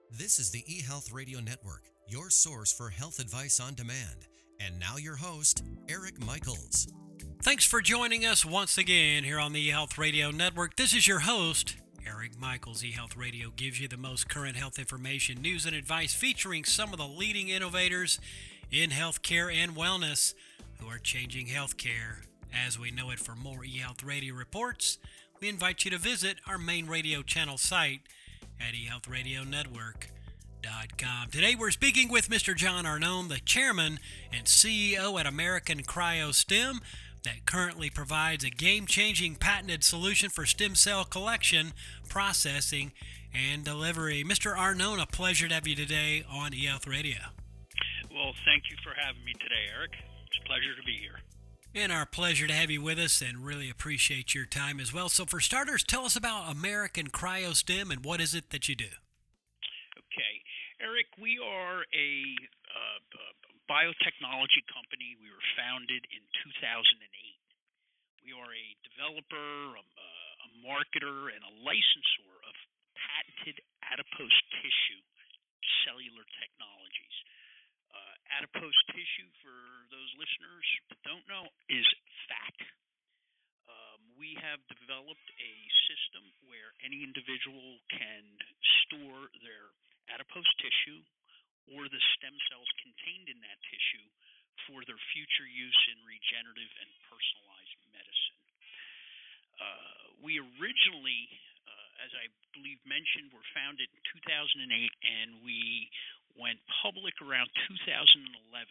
This is the eHealth Radio Network, your source for health advice on demand. And now your host, Eric Michaels. Thanks for joining us once again here on the eHealth Radio Network. This is your host, Eric Michaels. eHealth Radio gives you the most current health information, news, and advice featuring some of the leading innovators in healthcare and wellness who are changing healthcare as we know it. For more eHealth Radio reports, we invite you to visit our main radio channel site at eHealthRadioNetwork.com. Today we're speaking with Mr. John Arnone, the chairman and CEO at American CryoStem, that currently provides a game-changing patented solution for stem cell collection, processing, and delivery. Mr. Arnone, a pleasure to have you today on eHealth Radio. Well, thank you for having me today, Eric. It's a pleasure to be here. And our pleasure to have you with us, and really appreciate your time as well. So for starters, tell us about American CryoStem and what is it that you do? Okay. Eric, we are a biotechnology company. We were founded in 2008. We are a developer, a marketer, and a licensor of patented adipose tissue cellular technologies. Adipose tissue, for those listeners that don't know, is fat. We have developed a system where any individual can store their adipose tissue or the stem cells contained in that tissue for their future use in regenerative and personalized medicine. We originally, as I believe mentioned, were founded in 2008, and we went public around 2011.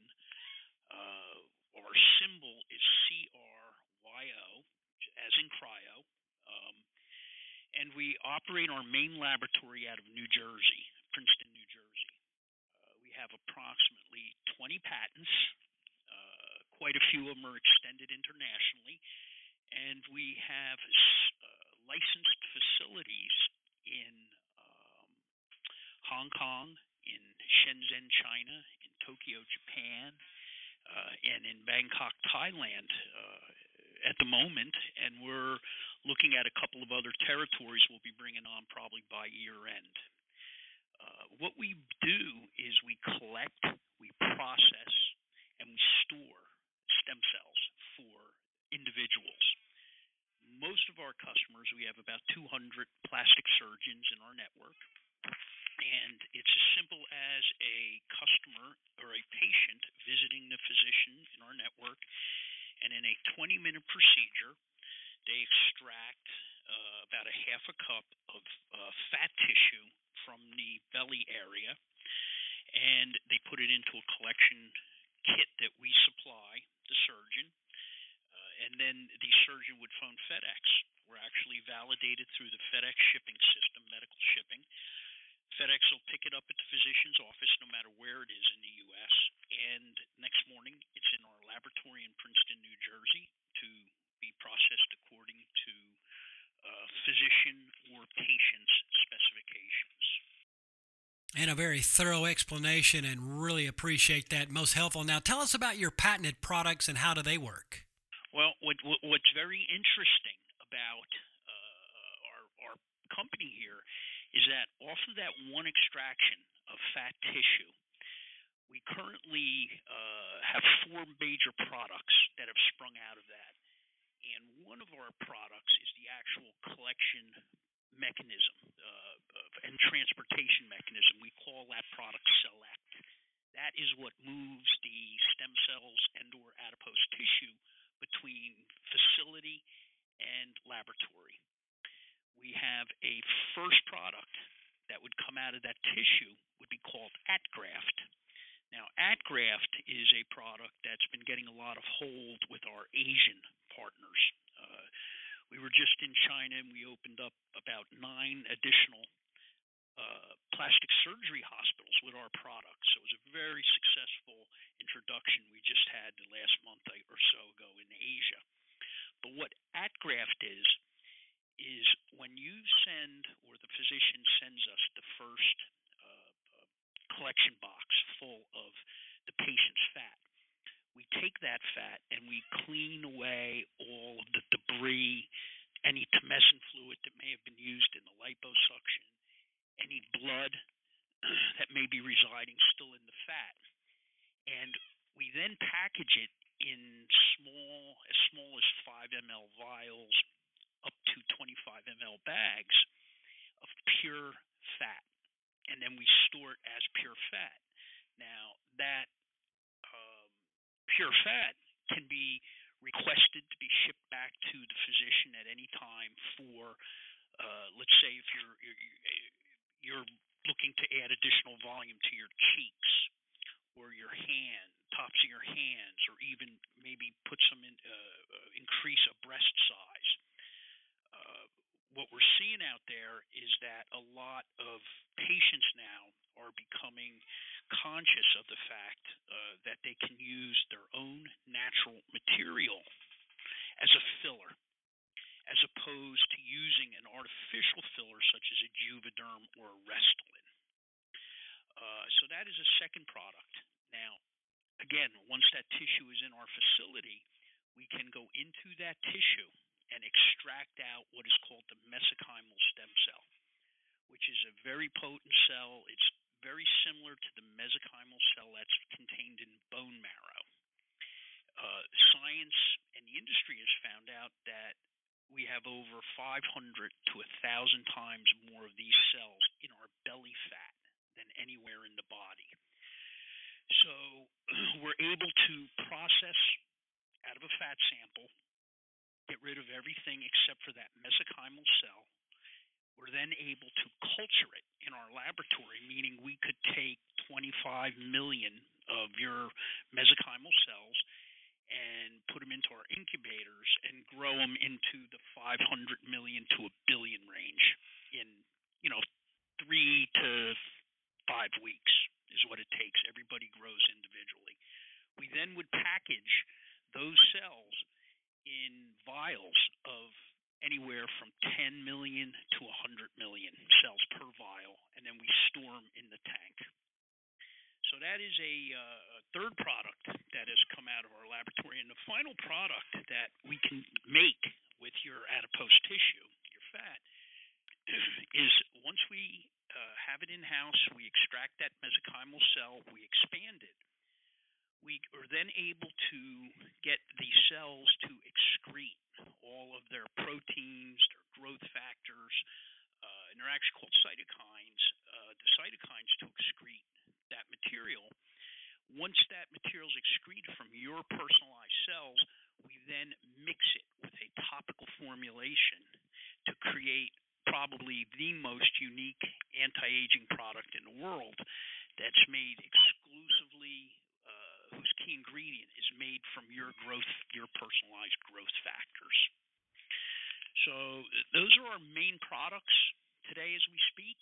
Our symbol is CRYO, as in cryo, and we operate our main laboratory out of New Jersey, Princeton, New Jersey. We have approximately 20 patents. Quite a few of them are extended internationally. And we have licensed facilities in Hong Kong, in Shenzhen, China, in Tokyo, Japan, and in Bangkok, Thailand at the moment. And we're looking at a couple of other territories we'll be bringing on probably by year end. What we do is we collect, we process, and we store stem cells for individuals. Most of our customers, we have about 200 plastic surgeons in our network, and it's as simple as a customer or a patient visiting the physician in our network, and in a 20-minute procedure, they extract about a half a cup of fat tissue from the belly area, and they put it into a collection kit that we supply the surgeon. And then the surgeon would phone FedEx. We're actually validated through the FedEx shipping system, medical shipping. FedEx will pick it up at the physician's office no matter where it is in the U.S. And next morning, it's in our laboratory in Princeton, New Jersey, to be processed according to physician or patient's specifications. And a very thorough explanation, and really appreciate that. Most helpful. Now, tell us about your patented products and how do they work? Well, what's very interesting about our company here is that off of that one extraction of fat tissue, we currently have four major products that have sprung out of that. And one of our products is the actual collection mechanism and transportation mechanism. We call that product Select. That is what moves the stem cells and or adipose tissue between facility and laboratory. We have a first product that would come out of that tissue would be called AtGraft. Now, AtGraft is a product that's been getting a lot of hold with our Asian partners. We were just in China, and we opened up about 9 additional plastic surgery hospitals with our products. So it was a very successful introduction we just had the last month or so ago in Asia. But what AtGraft is when you send, or the physician sends us the first collection box full of the patient's fat, we take that fat and we clean away all of the debris, any tumescent fluid that may have been used in the liposuction, any blood may be residing still in the fat. And we then package it in as small as 5 ml vials up to 25 ml bags of pure fat. And then we store it as pure fat. Now, that pure fat can be requested to be shipped back to the physician at any time for, let's say, if you're looking to add additional volume to your cheeks or your tops of your hands, or even maybe put some increase a breast size. What we're seeing out there is that a lot of patients now are becoming conscious of the fact that they can use their own natural material as a filler, as opposed to using an artificial filler such as a Juvederm or a Restylane. So that is a second product. Now, again, once that tissue is in our facility, we can go into that tissue and extract out what is called the mesenchymal stem cell, which is a very potent cell. It's very similar to the mesenchymal cell that's contained in bone marrow. Science and the industry has found out that we have over 500 to 1,000 times more of these cells in our belly fat than anywhere in the body. So we're able to process out of a fat sample, get rid of everything except for that mesenchymal cell. We're then able to culture it in our laboratory, meaning we could take 25 million of your mesenchymal cells and put them into our incubators and grow them into the 500 million to a billion range in, 3 to 5 weeks is what it takes. Everybody grows individually. We then would package those cells in vials of anywhere from 10 million to 100 million cells per vial, and then we store them in the tank. So that is a third product that has come out of our laboratory. And the final product that we can make with your adipose tissue, your fat, is once we have it in-house, we extract that mesenchymal cell, we expand it. We are then able to get these cells to excrete all of their proteins, their growth factors, and they're actually called cytokines, the cytokines to excrete that material. Once that material is excreted from your personalized cells, we then mix it with a topical formulation to create probably the most unique anti-aging product in the world that's made exclusively, whose key ingredient is made from your personalized growth factors. So those are our main products today as we speak.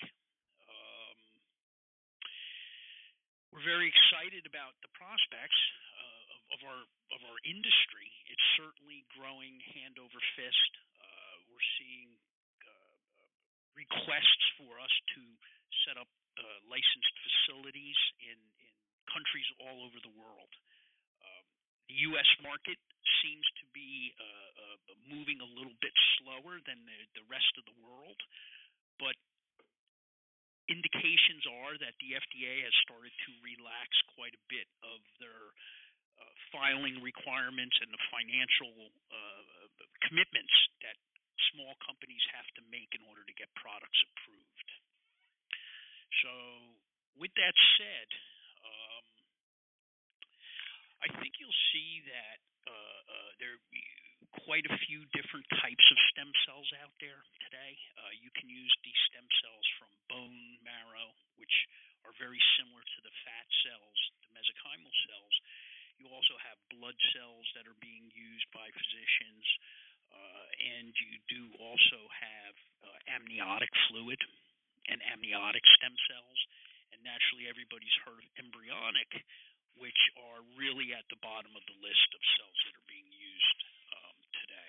We're very excited about the prospects of our industry. It's certainly growing hand over fist. We're seeing requests for us to set up licensed facilities in countries all over the world. The U.S. market seems to be moving a little bit slower than the rest of the world, but indications are that the FDA has started to relax quite a bit of their filing requirements and the financial commitments that small companies have to make in order to get products approved. So with that said, I think you'll see that there are quite a few different types of stem cells out there today. You can use these stem cells from bone marrow, which are very similar to the fat cells, the mesenchymal cells. You also have blood cells that are being used by physicians, and you do also have amniotic fluid and amniotic stem cells. And naturally, everybody's heard of embryonic, which are really at the bottom of the list of cells that are being used today.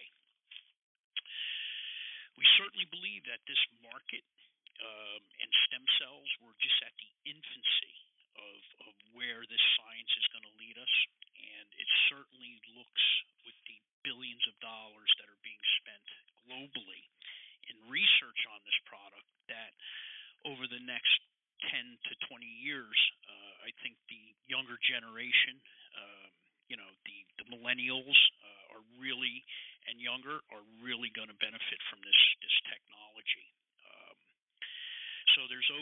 We certainly believe that this market and stem cells were just at the infancy of where this science is going to lead us, and it certainly looks, with the billions of dollars that are being spent globally in research on this product, that over the next 10 to 20 years, younger generation, the millennials are really and younger are really going to benefit from this technology. Um, so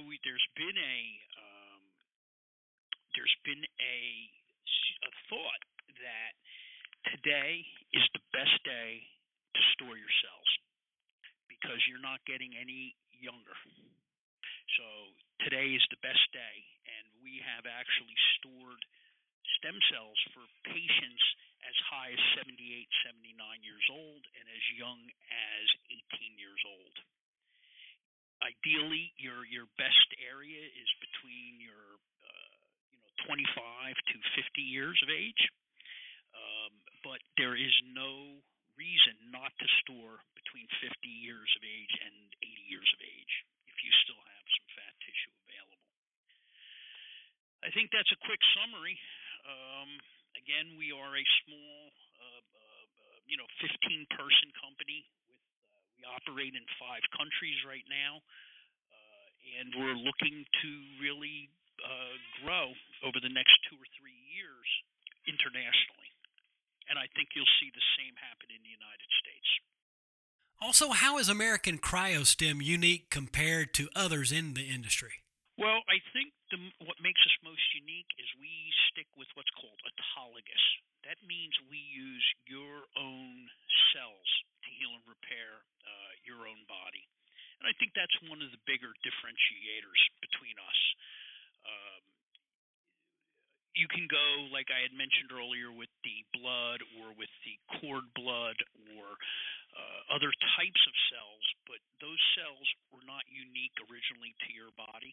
there's been a thought that today is the best day to store your cells because you're not getting any younger. So today is the best day, and we have actually stored stem cells for patients as high as 78, 79 years old and as young as 18 years old. Ideally, your best area is between your 25 to 50 years of age, but there is no reason not to store between 50 years of age and 80 years of age if you still have some fat tissue available. I think that's a quick summary. Again, we are a small, 15-person company. We operate in 5 countries right now, and we're looking to really grow over the next 2 or 3 years internationally. And I think you'll see the same happen in the United States. Also, how is American CryoStim unique compared to others in the industry? Well, I think what makes us most unique is we stick with what's called autologous. That means we use your own cells to heal and repair your own body. And I think that's one of the bigger differentiators between us. You can go, like I had mentioned earlier, with the blood or with the cord blood or other types of cells, but those cells were not unique originally to your body.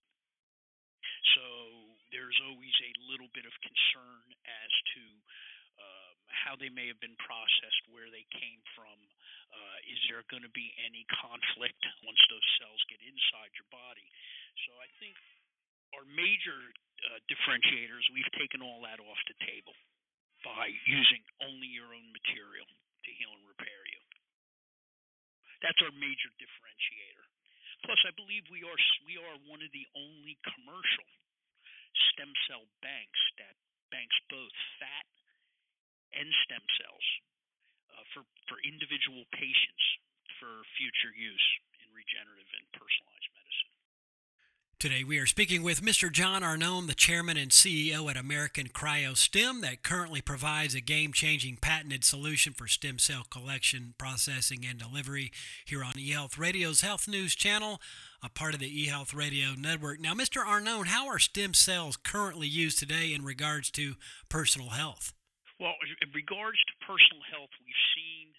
So there's always a little bit of concern as to how they may have been processed, where they came from. Is there going to be any conflict once those cells get inside your body? So I think our major differentiators, we've taken all that off the table by using only your own material to heal and repair you. That's our major differentiator. Plus, I believe we are one of the only commercial stem cell banks that banks both fat and stem cells for individual patients for future use in regenerative and personalized medicine. Today we are speaking with Mr. John Arnone, the chairman and CEO at American CryoStim, that currently provides a game-changing patented solution for stem cell collection, processing, and delivery here on eHealth Radio's Health News Channel, a part of the eHealth Radio Network. Now, Mr. Arnone, how are stem cells currently used today in regards to personal health? Well, in regards to personal health, we've seen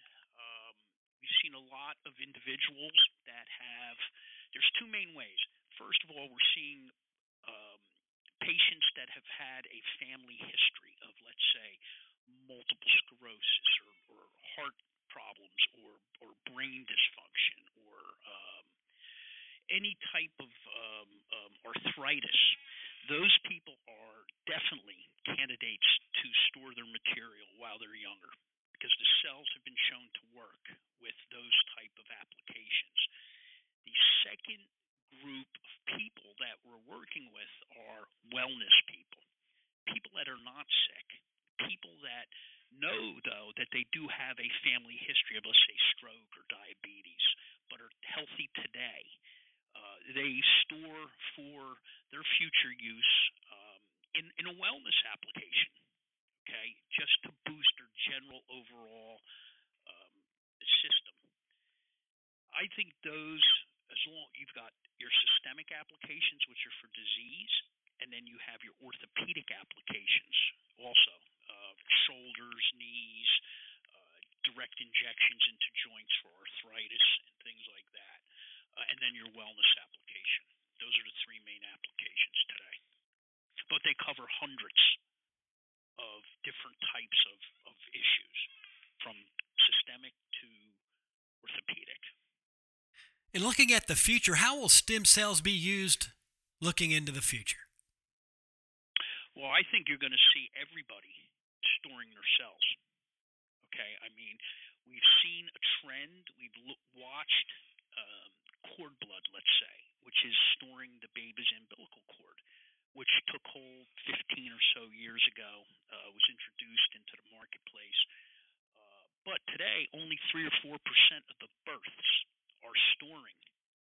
a lot of individuals that have. There's 2 main ways. First of all, we're seeing patients that have had a family history of, let's say, multiple sclerosis or heart problems or brain dysfunction or any type of arthritis. Those people are definitely candidates to store their material while they're younger because the cells have been shown to work with those type of applications. The second group of people that we're working with are wellness people, people that are not sick, people that know, though, that they do have a family history of, let's say, stroke or diabetes, but are healthy today. They store for their future use in a wellness application, okay, just to boost their general overall system. I think those, as long as you've got your systemic applications, which are for disease, and then you have your orthopedic applications also, shoulders, knees, direct injections into joints for arthritis and things like that, and then your wellness application. Those are the 3 main applications today. But they cover hundreds of different types of issues, from systemic to orthopedic. In looking at the future, how will stem cells be used looking into the future? Well, I think you're going to see everybody storing their cells. Okay, I mean, we've seen a trend. We've watched cord blood, let's say, which is storing the baby's umbilical cord, which took hold 15 or so years ago, was introduced into the marketplace. But today, only 3 or 4% of the births are storing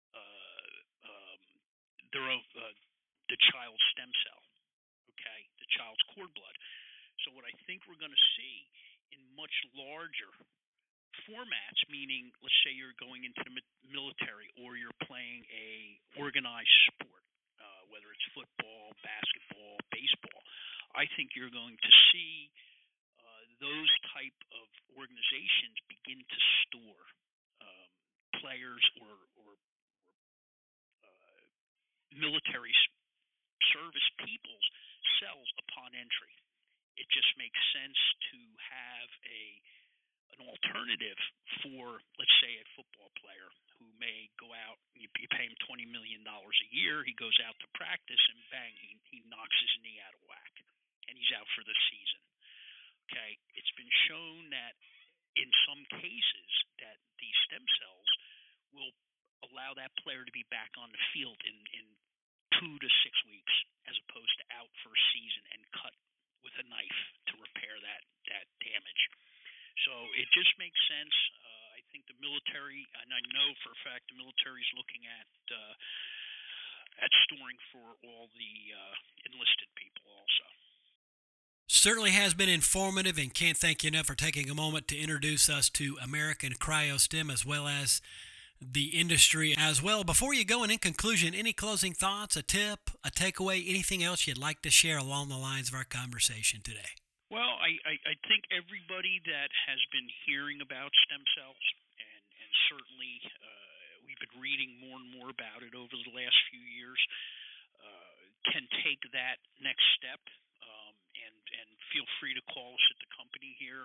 the child's stem cell, okay, the child's cord blood. So what I think we're going to see in much larger formats, meaning let's say you're going into the military or you're playing a organized sport, whether it's football, basketball, baseball, I think you're going to see those type of organizations begin to store players or military service people's cells upon entry. It just makes sense to have an alternative for, let's say, a football player who may go out, you pay him $20 million a year, he goes out to practice, and bang, he knocks his knee out of whack, and he's out for the season. Okay, it's been shown that in some cases that these stem cells will allow that player to be back on the field in 2 to 6 weeks, as opposed to out for a season and cut with a knife to repair that damage. So it just makes sense. I think the military, and I know for a fact the military is looking at storing for all the enlisted people also. Certainly has been informative, and can't thank you enough for taking a moment to introduce us to American CryoStim as well as the industry as well. Before you go, and in conclusion, any closing thoughts, a tip, a takeaway, anything else you'd like to share along the lines of our conversation today? Well, I think everybody that has been hearing about stem cells, and certainly we've been reading more and more about it over the last few years, can take that next step. And feel free to call us at the company here,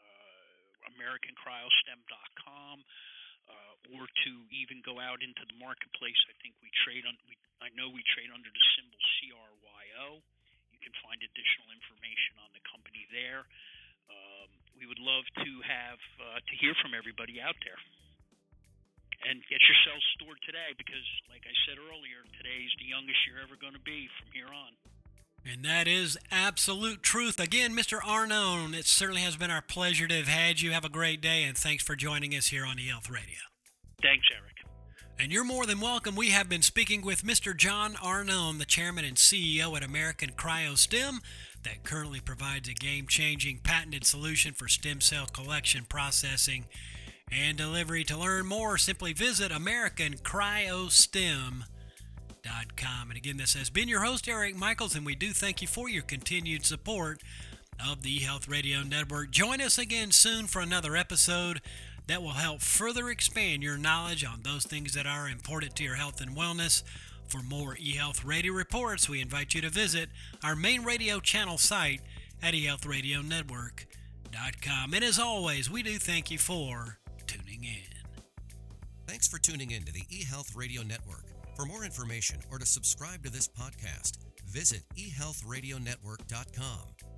AmericanCryoStim.com, or to even go out into the marketplace. I think I know we trade under the symbol CRYO. You can find additional information on the company there. We would love to have to hear from everybody out there. And get your cells stored today, because, like I said earlier, today's the youngest you're ever going to be from here on. And that is absolute truth. Again, Mr. Arnone, it certainly has been our pleasure to have had you. Have a great day, and thanks for joining us here on eHealth Radio. Thanks, Eric. And you're more than welcome. We have been speaking with Mr. John Arnone, the chairman and CEO at American CryoStim, that currently provides a game-changing patented solution for stem cell collection, processing, and delivery. To learn more, simply visit AmericanCryoStim.com. And again, this has been your host, Eric Michaels, and we do thank you for your continued support of the eHealth Radio Network. Join us again soon for another episode that will help further expand your knowledge on those things that are important to your health and wellness. For more eHealth Radio reports, we invite you to visit our main radio channel site at eHealthRadioNetwork.com. And as always, we do thank you for tuning in. Thanks for tuning in to the eHealth Radio Network. For more information or to subscribe to this podcast, visit eHealthRadioNetwork.com.